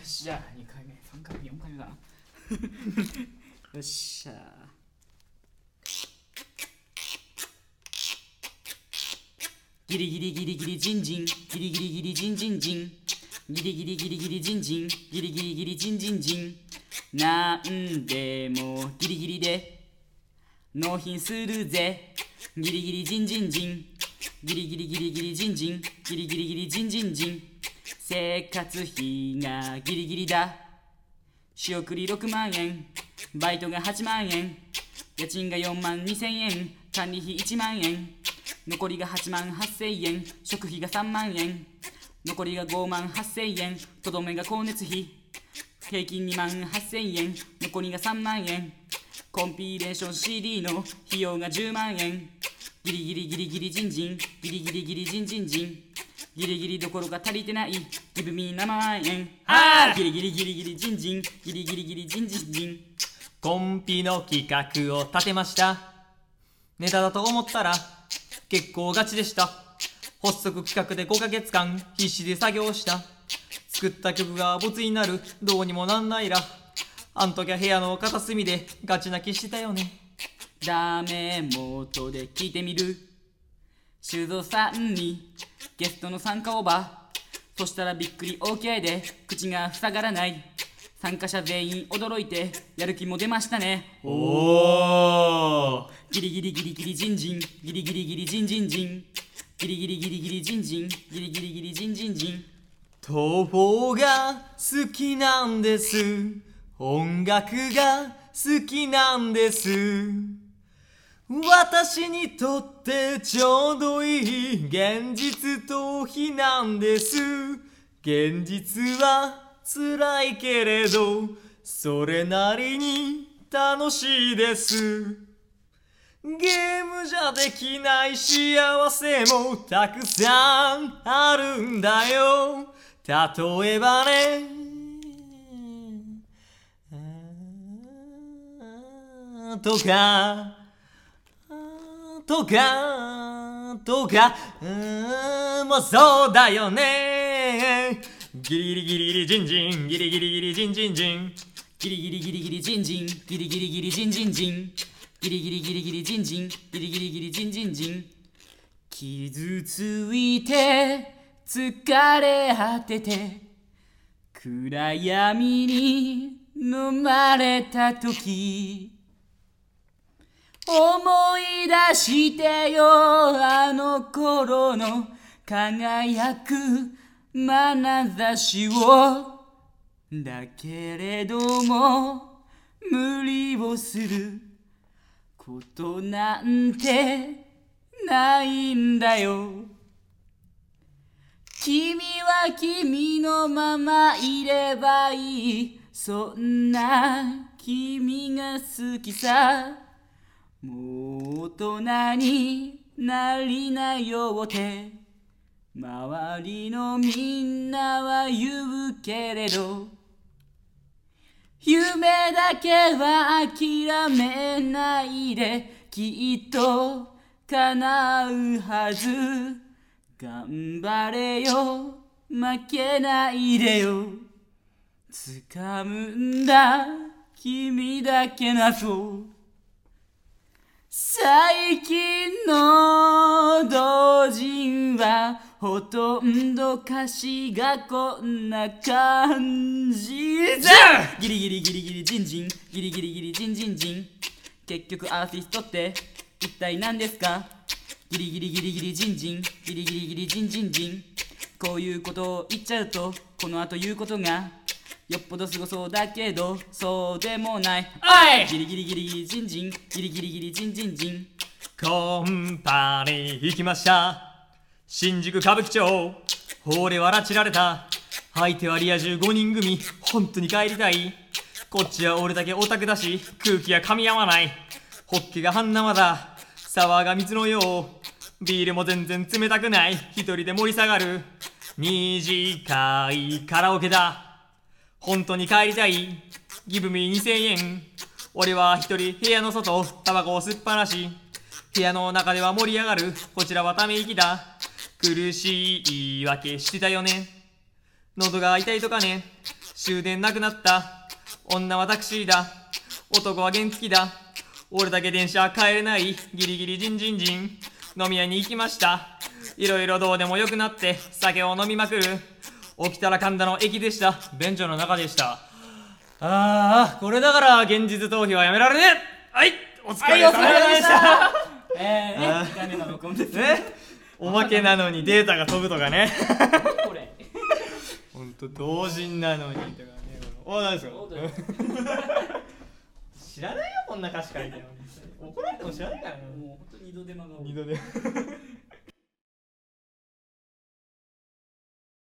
し、じゃあ2回目、3回目、4回目だな。よっしゃ。ギリギリギリギリジンジン、ギリギリギリジンジンジン、ギリギリギリギリジンジン、ギリギリギリジンジンジン。なんでもギリギリで納品するぜ。ギリギリジンジンジン、ギリギリギリギリジンジン、ギリギリギリジンジンジン。生活費がギリギリだ。仕送り6万円、バイトが8万円、家賃が4万2千円、管理費1万円、残りが8万8千円、食費が3万円、残りが5万8千円、とどめが光熱費、平均2万8千円、残りが3万円、コンピレーション CD の費用が10万円。ギリギリギリギリジンジン、ギリギリギリジンジンジン、ギリギリどころが足りてない、ギブミ7万円。ギリギリギリギリジンジン、ギリギリギリジンジンジン。 コンピの企画を立てました。ネタだと思ったら結構ガチでした。発足企画で5ヶ月間必死で作業した。作った曲がボツになる、どうにもなんないら。あん時は部屋の片隅でガチ泣きしてたよね。 ダメ元で聞いてみる。修造さんにゲストの参加オーバー。そしたらびっくり OK で口が塞がらない。参加者全員驚いてやる気も出ましたね。 おー、 ギリギリギリギリジンジン、ギリギリギリジンジンジン、ギリギリギリギリジンジン、ギリギリギリジンジンジン。 東宝が好きなんです。音楽が好きなんです。私にとってちょうどいい現実逃避なんです。現実は辛いけれどそれなりに楽しいです。ゲームじゃできない幸せもたくさんあるんだよ。例えばね、とかもうそうだよね。ギリギリギリギリジンジン、ギリギリギリジンジンジン、 ギリギリギリギリジンジン、ギリギリギリジンジンジン、ギリギリギリギリジンジン、ギリギリギリジンジンジン。傷ついて疲れ果てて暗闇に飲まれた時、思い出してよあの頃の輝く眼差しを。だけれども無理をすることなんてないんだよ。君は君のままいればいい、そんな君が好きさ。もう大人になりなよって周りのみんなは言うけれど、夢だけは諦めないで、きっと叶うはず。頑張れよ負けないでよ、掴むんだ君だけなぞ。最近の同人はほとんど歌詞がこんな感じじゃ。ギリギリギリギリジンジン、ギリギリギリジンジンジン。結局アーティストって一体何ですか。ギリギリギリギリジンジン、ギリギリギリジンジンジン。こういうことを言っちゃうとこの後言うことがよっぽどすごそうだけどそうでもない。ギリギリギリギリジンジン、ギリギリギリジンジンジン。 コンパに行きました。新宿歌舞伎町、俺は拉致られた。相手はリア充5人組、本当に帰りたい。こっちは俺だけオタクだし空気が噛み合わない。ホッケが半生だ、サワーが水のよう。ビールも全然冷たくない、一人で盛り下がる短いカラオケだ。本当に帰りたい、ギブミ2000円。俺は一人部屋の外タバコを吸っぱなし、部屋の中では盛り上がる、こちらはため息だ。苦しい言い訳してたよね、喉が痛いとかね、 終電なくなった。女はタクシーだ。男は原付だ。俺だけ電車帰れない。ギリギリジンジンジン。飲み屋に行きました。いろいろどうでもよくなって酒を飲みまくる。起きたら神田の駅でした。便所の中でした。これだから現実逃避はやめられねえ。はい、お疲れ様でした。 2回目の録音ですね。 おまけなのにデータが飛ぶとかね。 これほんと同人なのにとかね。何ですか。知らないよこんな歌詞書いてるのに。怒られても知らないからね。 もうほんと二度手間が多い。 二度手間